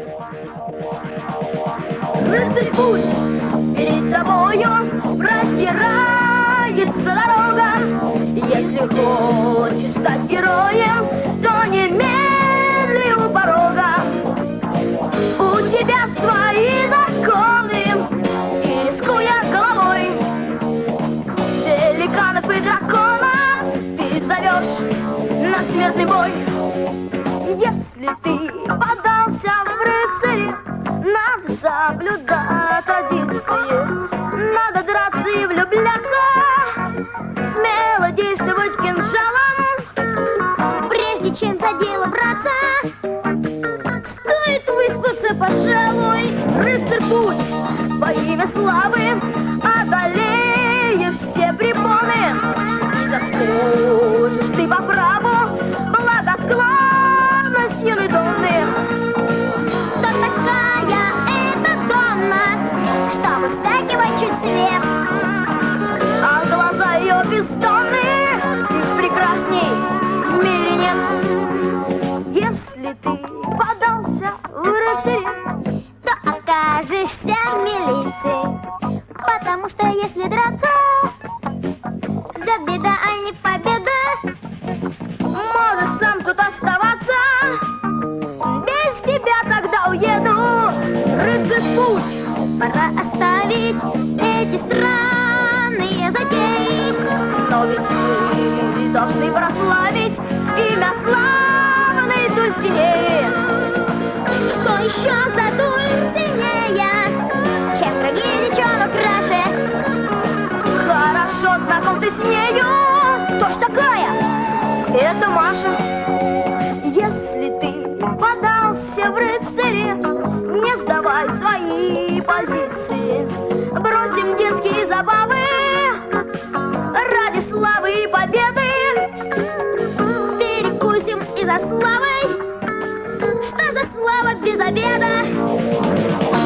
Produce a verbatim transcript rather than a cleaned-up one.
Рыцарь, путь перед тобою простирается дорога. Если хочешь стать героем, то немедли у порога. У тебя свои законы, и рискуя головой, великанов и драконов ты зовешь на смертный бой. Если ты подался в рыцари, надо соблюдать традиции, надо драться и влюбляться, смело действовать кинжалом. Прежде чем за дело браться, стоит выспаться, пожалуй. Рыцарь, путь во имя славы, одолеешь все препоны, и заслужишь ты по праву благосклонность юной Донны. Кто такая эта Донна, чтобы вскакивать чуть свет? А глаза ее бездонные, их прекрасней в мире нет. Если ты подался в рыцари, то окажешься в милиции, потому что если драться, ждет беда, а не победа. можешь сам тут оставаться, без тебя тогда уеду. Рыцарь, путь, Пора оставить эти странные затеи. но ведь мы должны прославить имя славной Дульсинеи. Что еще за Дульсинея, чем другие девчонок краше? Хорошо знаком ты с нею. Кто ж такая? Это Маша. Если ты подался в рыцари, не сдавай свои позиции. Бросим детские забавы ради славы и победы. Перекусим и за славой. Что за слава без обеда?